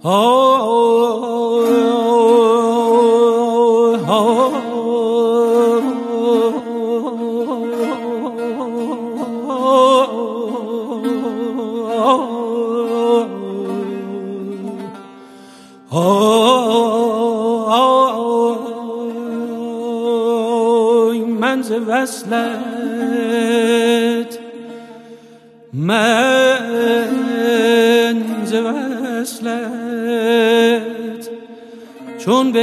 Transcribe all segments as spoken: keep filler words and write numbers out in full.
من ز وصلت من ز وصلت چون به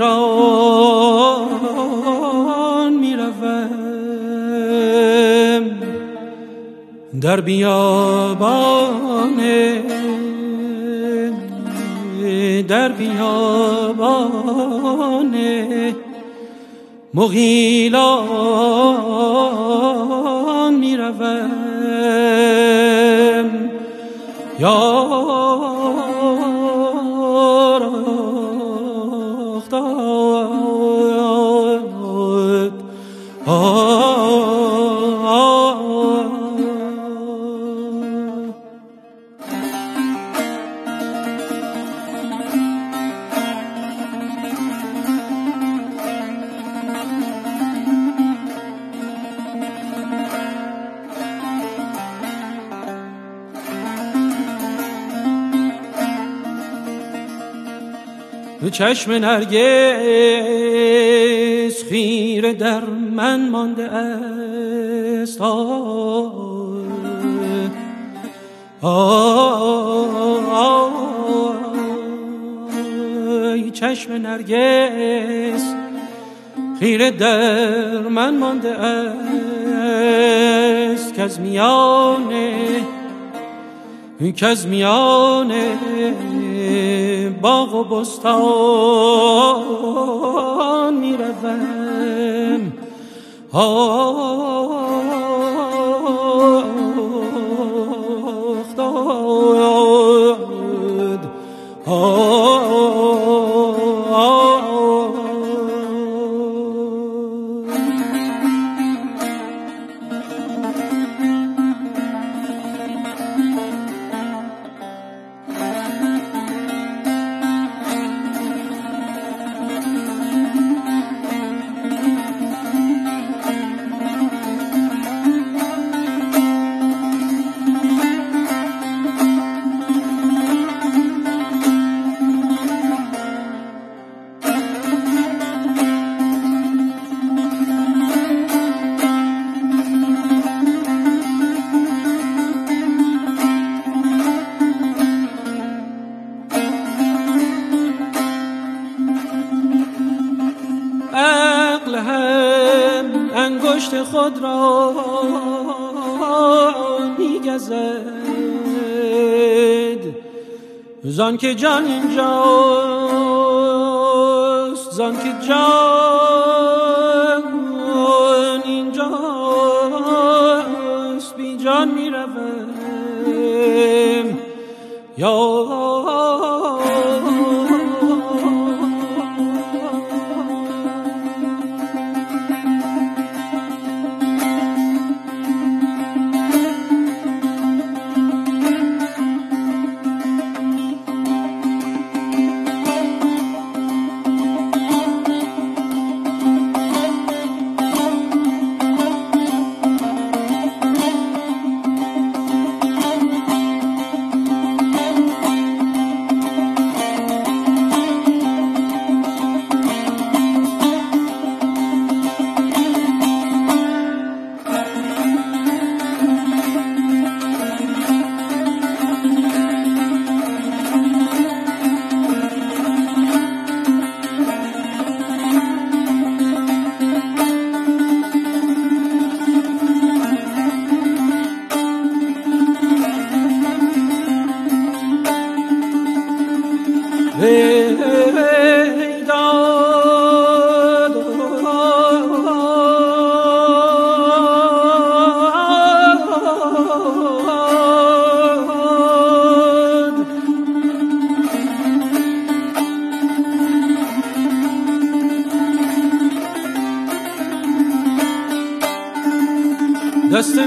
هجران می روم در بیابان در بیابان مغیلان می روم یا چشم نرگس خیره در من مانده است آی چشم نرگس خیره در من مانده است که از میانه که از میانه باغ و بستان می روم انگشت خود را می‌گزد زان که جان اینجاست زان که جان اینجاست بی جان می‌روم یا دست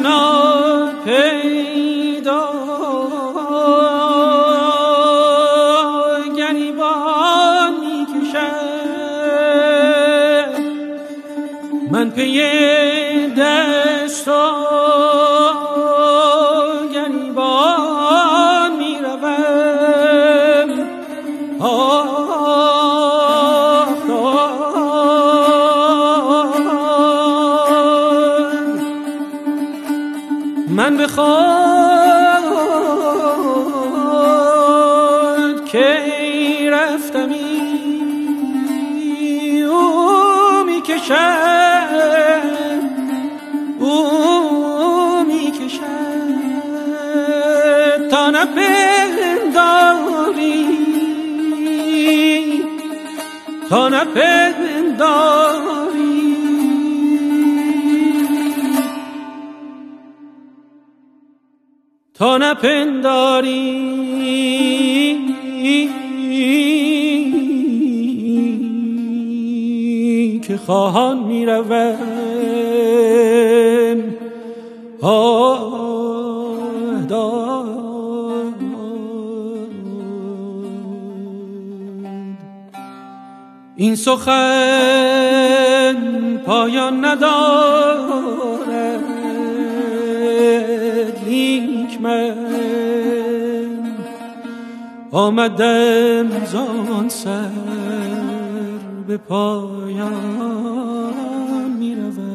ناپیدا پی دشت و گریبان می روم. آه من به خود کی رفتمی او می کشد او می کشد تا نپنداری تا نپنداری تا نپنداری که خواهان می روم. آه داد این سخن پایان ندارد، لیک من آمدم زان سر به پایان می روم.